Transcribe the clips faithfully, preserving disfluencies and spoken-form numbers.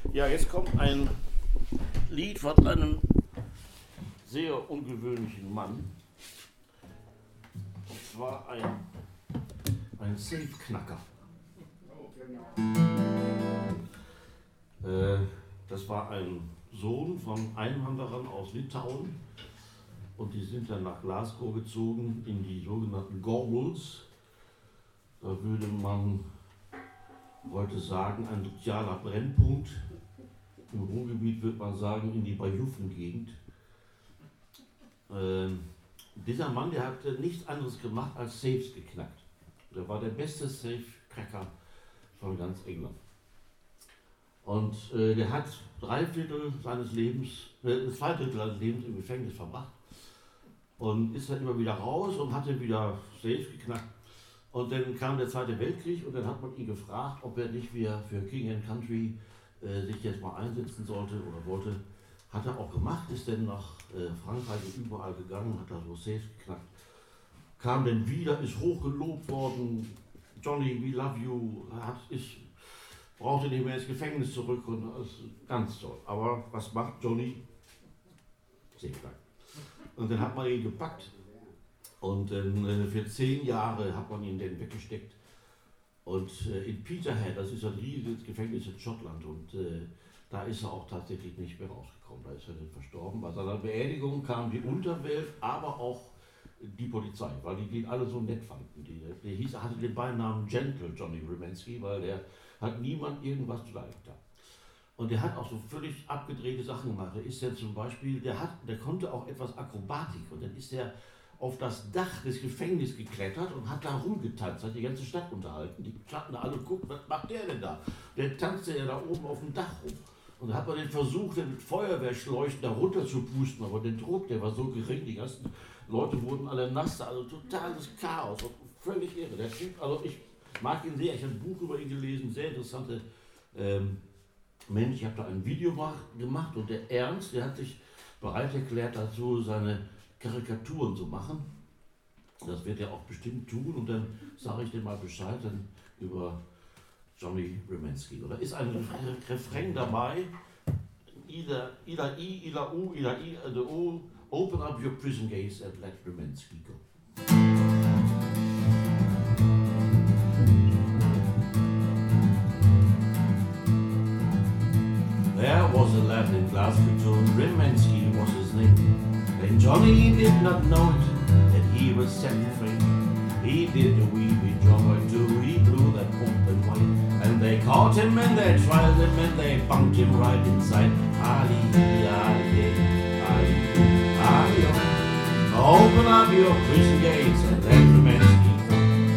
Ja, jetzt kommt ein Lied von einem sehr ungewöhnlichen Mann. Und zwar ein, ein Safe-Knacker. Äh, das war ein Sohn von Einwanderern aus Litauen. Und die sind dann nach Glasgow gezogen in die sogenannten Gorbals. Da würde man heute sagen, ein sozialer Brennpunkt. Im Ruhrgebiet würde man sagen, in die Bajuffen-Gegend. Äh, dieser Mann, der hatte nichts anderes gemacht als Safes geknackt. Der war der beste Safe-Cracker von ganz England. Und äh, der hat drei Viertel seines Lebens, äh, zwei Drittel seines Lebens im Gefängnis verbracht. Und ist dann immer wieder raus und hatte wieder Safe geknackt. Und dann kam der Zweite Weltkrieg und dann hat man ihn gefragt, ob er nicht wieder für King and Country äh, sich jetzt mal einsetzen sollte oder wollte. Hat er auch gemacht, ist dann nach äh, Frankreich und überall gegangen, hat da so Safe geknackt. Kam dann wieder, ist hochgelobt worden, Johnny, we love you, hat, ist, brauchte nicht mehr ins Gefängnis zurück und das ist ganz toll. Aber was macht Johnny? Safe geknackt. Und dann hat man ihn gepackt und äh, für zehn Jahre hat man ihn dann weggesteckt. Und äh, in Peterhead, das ist ein riesiges Gefängnis in Schottland, und äh, da ist er auch tatsächlich nicht mehr rausgekommen. Da ist er dann verstorben. Bei seiner Beerdigung kam die Unterwelt, aber auch die Polizei, weil die den alle so nett fanden. Die, der hieß, hatte den Beinamen Gentle Johnny Remenski, weil der hat niemand irgendwas zu leiden getan. Und der hat auch so völlig abgedrehte Sachen gemacht. Der ist ja zum Beispiel, der, hat, der konnte auch etwas Akrobatik, und dann ist er auf das Dach des Gefängnisses geklettert und hat da rumgetanzt, hat die ganze Stadt unterhalten. Die standen alle, gucken, was macht der denn da? Der tanzte ja da oben auf dem Dach rum. Und da hat man den versucht, den mit Feuerwehrschläuchen da runter zu pusten, aber der Druck, der war so gering, die ganzen Leute wurden alle nass, also totales Chaos, völlig irre. Der Typ, also ich mag ihn sehr, ich habe ein Buch über ihn gelesen, sehr interessante ähm, Mensch. Ich habe da ein Video gemacht und der Ernst, der hat sich bereit erklärt dazu, seine Karikaturen zu machen. Das wird er auch bestimmt tun, und dann sage ich dir mal Bescheid dann über Johnny Remenski. Oder ist ein Refrain dabei? Ida, Ida I, Ida U, Ida I, the O, open up your prison gates and let Remenski go. There was a lad in Glasgow, Remenski was his name. And Johnny did not know it, that he was set free. He did a wee wee drummer too, he blew that open wide. And they caught him and they tried him and they bunked him right inside. Ali, Ali, Ali, Ali, open up your prison gates and let Remenski go.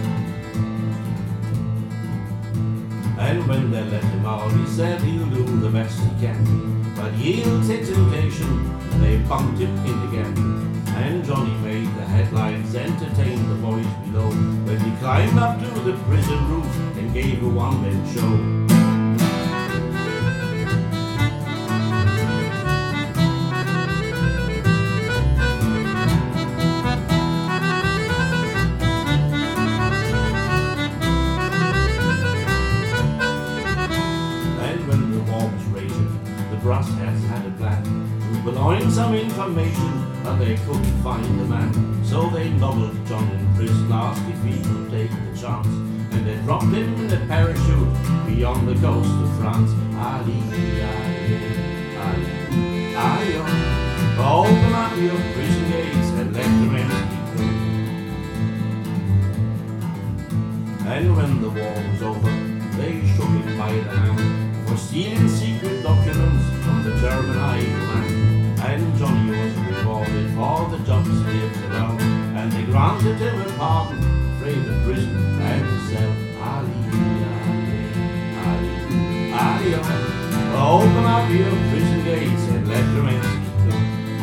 And when they let him out, he said he'll do the best he can. But yield to temptation, they bumped him in again. And Johnny made the headlines, entertained the boys below, when he climbed up to the prison roof and gave a one-man show. Brass hats had a plan to purloin some information, but they couldn't find the man. So they nobbled John in prison, asked if he could take the chance, and they dropped him in a parachute beyond the coast of France. Ali, Ali, Ali, Ali, open up your prison gates and let the Remenski go. And when the war was over, they shook him by the hand for stealing secret documents from the German High Command. And Johnny was rewarded for the jobs he had around, and they granted him a pardon, freed the prison and the cell. Ali, Ali, Ali, Ali, open up your prison gates and let Remenski go.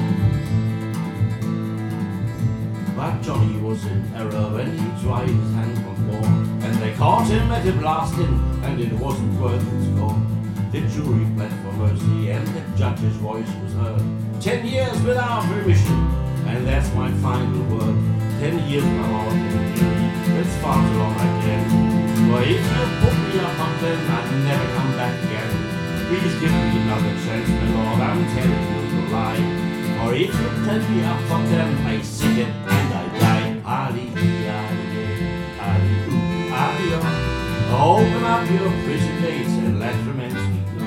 But Johnny was in error when he tried his hand on more, and they caught him at a blasting, and it wasn't worth his score. The jury pled for mercy, and the judge's voice was heard. Ten years without remission, and that's my final word. Ten years now out in the jury, that's far too long again. For if you put me up on ten, I'd never come back again. Please give me another chance, my lord, I'm telling you to lie. For if you tell me I fuck them, I sicken and I die. Ali, ali, ali, ooh, ali, oh. Open up your prison gates and let Romanski go.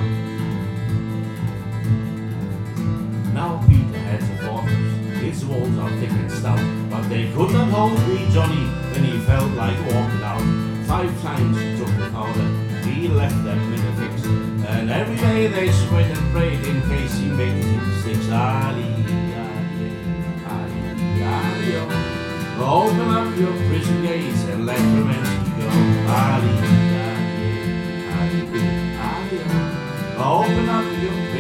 Now Peter has a fortress, its walls are thick and stout, but they could not hold wee Johnny when he felt like walking out. Five times he took the powder, he left them in a fix, and every day they sweat and prayed in case he made it in sticks. Ali, ali, ali, ali, oh. Open up your prison gates and let Romanski go. Ali, ali, ali, ali, oh. Open up your